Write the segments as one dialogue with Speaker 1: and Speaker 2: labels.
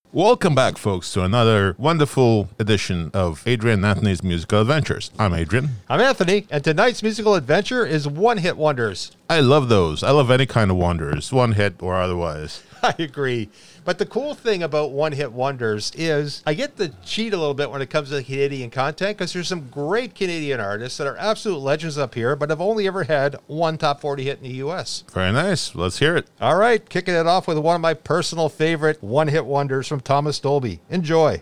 Speaker 1: Welcome back, folks, to another wonderful edition of Adrian and Anthony's Musical Adventures. I'm Adrian.
Speaker 2: I'm Anthony, and tonight's musical adventure is one-hit wonders.
Speaker 1: I love those. I love any kind of wonders, one hit or otherwise.
Speaker 2: I agree. But the cool thing about one-hit wonders is I get to cheat a little bit when it comes to Canadian content because there's some great Canadian artists that are absolute legends up here but have only ever had one top 40 hit in the U.S.
Speaker 1: Very nice. Let's hear it.
Speaker 2: All right, kicking it off with one of my personal favorite one-hit wonders from Thomas Dolby. Enjoy.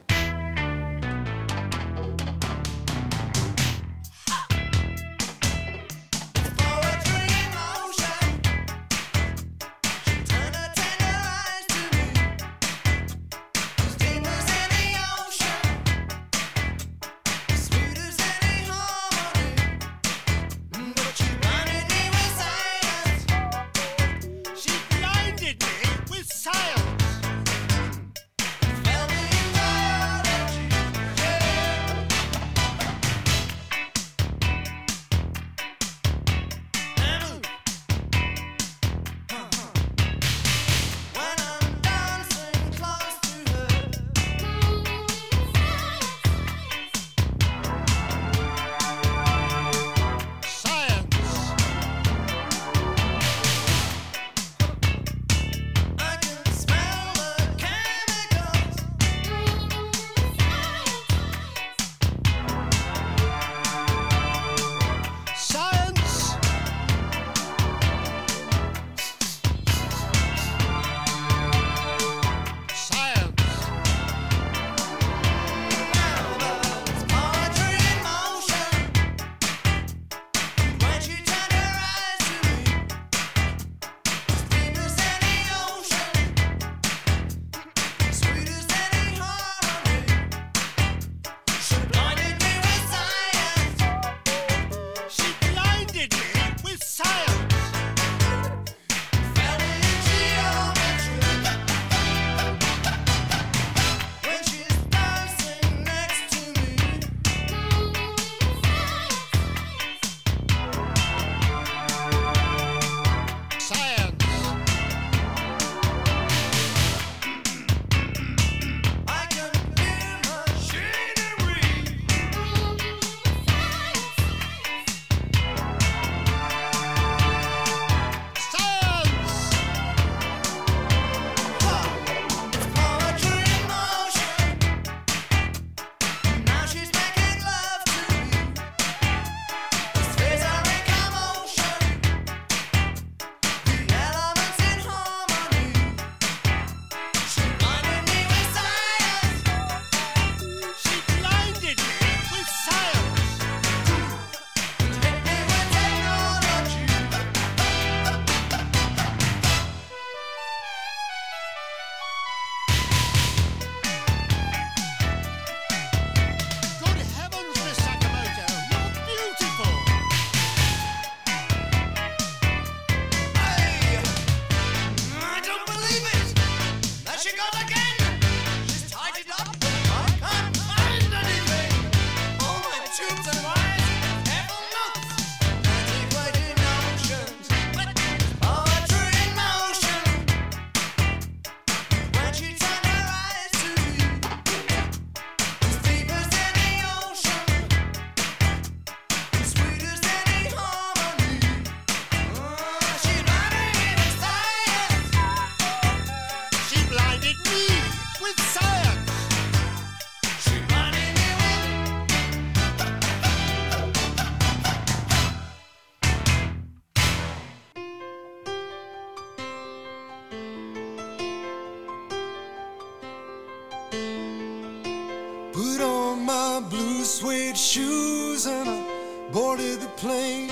Speaker 3: Put on my blue suede shoes and I boarded the plane.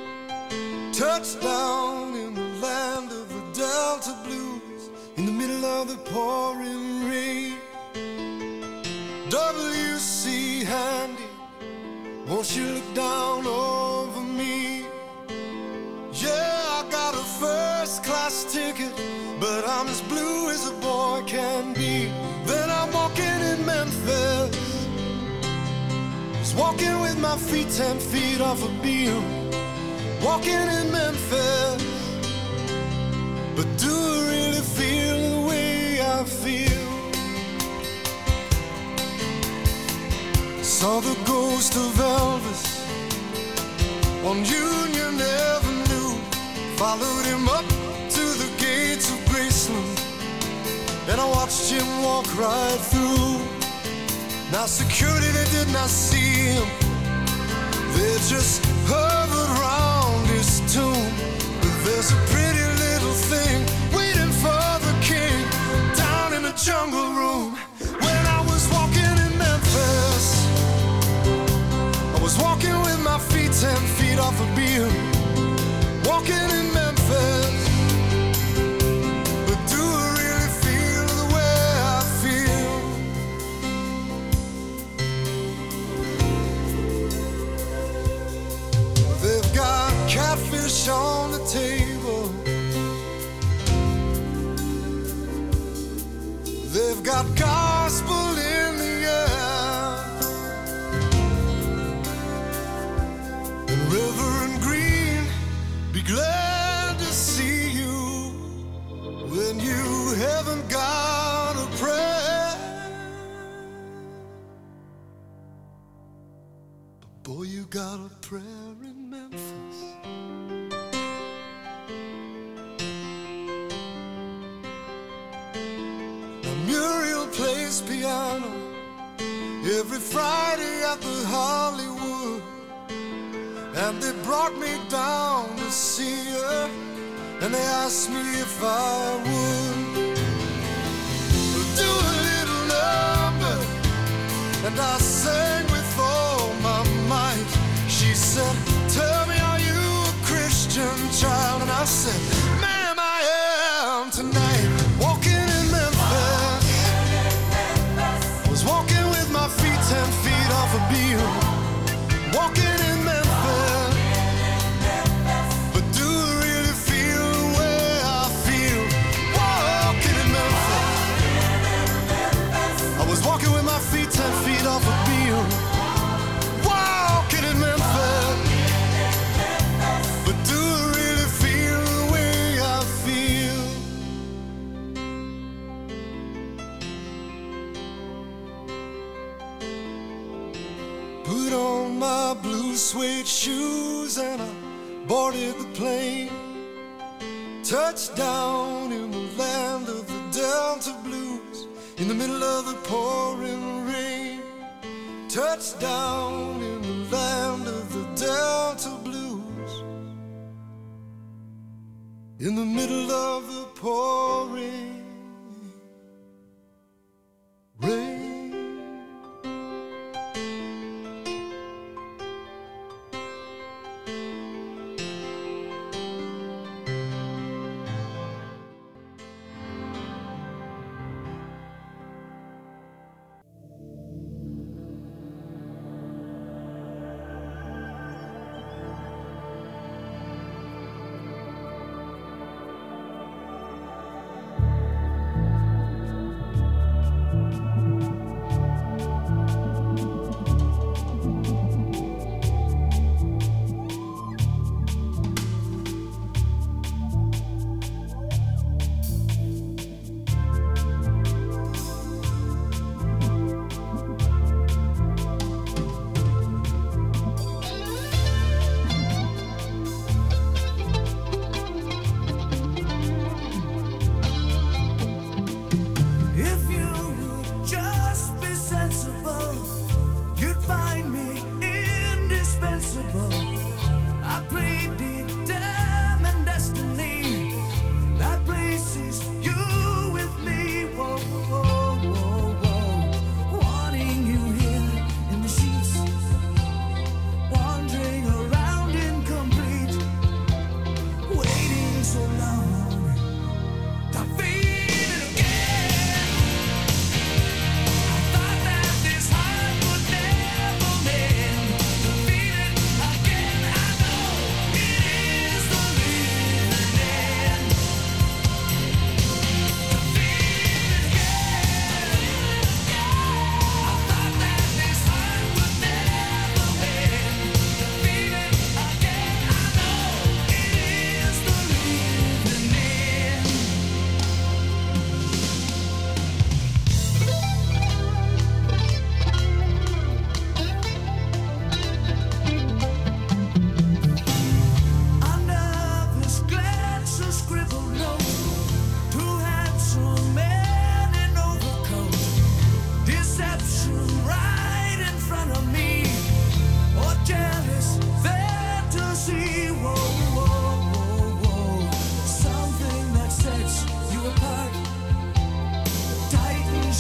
Speaker 3: Touchdown in the land of the Delta Blues, in the middle of the pouring rain. W.C. Handy, won't you look down over me? Yeah, I got a first class ticket, but I'm as blue as a boy can be. Then I'm walking in Memphis, just walking with my feet 10 feet off a beam. Walking in Memphis, but do I really feel the way I feel? Saw the ghost of Elvis on Union Avenue. Followed him up to the gates of Graceland, and I watched him walk right through. Now security, they did not see him. They just hovered around his tomb. But there's a pretty little thing waiting for the king down in the jungle room. When I was walking in Memphis, I was walking with my feet 10 feet off a beam. Walking in Memphis, but do I really feel the way I feel? They've got catfish on the table. They've got gospel in the air. And Reverend Green, be glad to see you when you haven't got a prayer. But boy, you got a prayer in Memphis. Now Muriel plays piano every Friday at the Hollywood, and they brought me down to see her, and they asked me if I would do a little number, and I sang with all my might. She said, tell me, are you a Christian child? And I said, ma'am, I am tonight. Walking in Memphis, I was walking with my feet 10 feet off a beam. Walking in Memphis, but do I really feel the way I feel? Walking in Memphis, I was walking with my feet 10 feet off a beam. Walking in Memphis, but do I really feel the way I feel? Put on my blue suede shoes and I boarded the plane. Touched down in the land of the Delta Blues, in the middle of the pouring rain. Touched down in the land of the Delta Blues, in the middle of the pouring rain.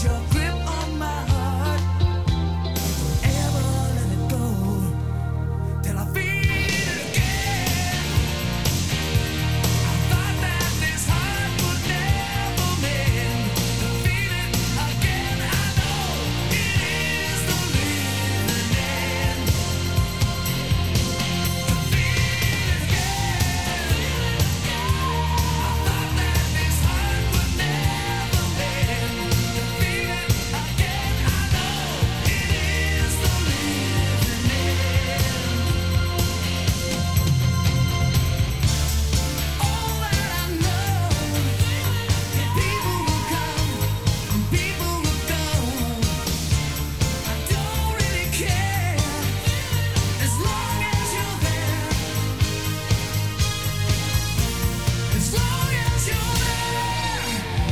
Speaker 3: your grip on my heart. Don't ever let it go till I feel it again. I thought that this heart would never mend. To feel it again, I know it is the living end. To feel it again. I thought that this heart would never mend. To feel it again, I know it is the living end. All that I know, people will come, people will go. I don't really care as long as you're there. As long as you're there.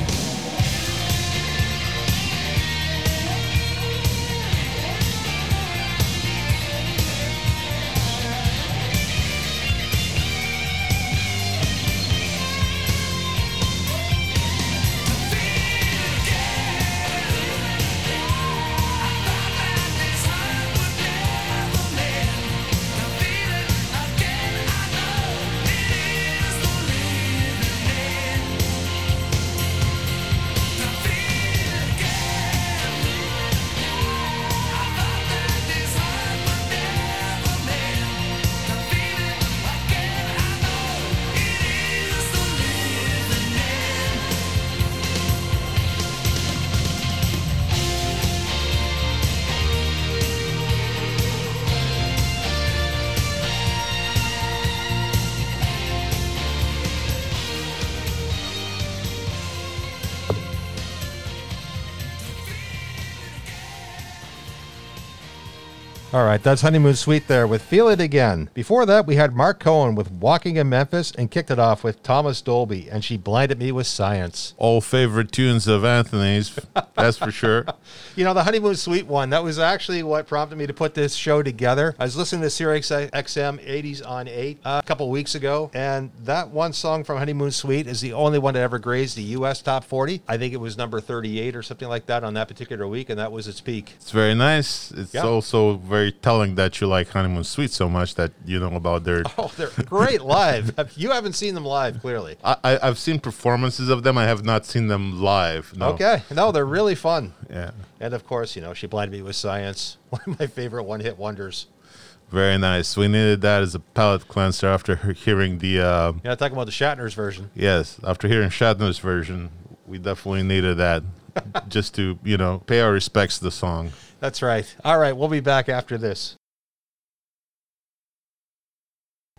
Speaker 2: All right, that's Honeymoon Suite there with Feel It Again. Before that, we had Mark Cohen with Walking in Memphis and kicked it off with Thomas Dolby and She Blinded Me with Science.
Speaker 1: All favorite tunes of Anthony's, that's for sure.
Speaker 2: You know, the Honeymoon Suite one, that was actually what prompted me to put this show together. I was listening to Sirius XM 80s on 8 a couple weeks ago, and that one song from Honeymoon Suite is the only one that ever grazed the U.S. Top 40. I think it was number 38 or something like that on that particular week, and that was its peak.
Speaker 1: It's very nice. It's
Speaker 2: Yeah.
Speaker 1: also very telling that you like Honeymoon Suite so much that you know about their...
Speaker 2: Oh, they're great live. You haven't seen them live, clearly.
Speaker 1: I've seen performances of them. I have not seen them live. No.
Speaker 2: Okay. No, they're really fun.
Speaker 1: Yeah.
Speaker 2: And of course, you know, She Blinded Me with Science, one of my favorite one-hit wonders.
Speaker 1: Very nice. We needed that as a palate cleanser after hearing the...
Speaker 2: Yeah, talking about the Shatner's version.
Speaker 1: yes, after hearing Shatner's version, we definitely needed that just to, you know, pay our respects to the song.
Speaker 2: That's right. All right, we'll be back after this.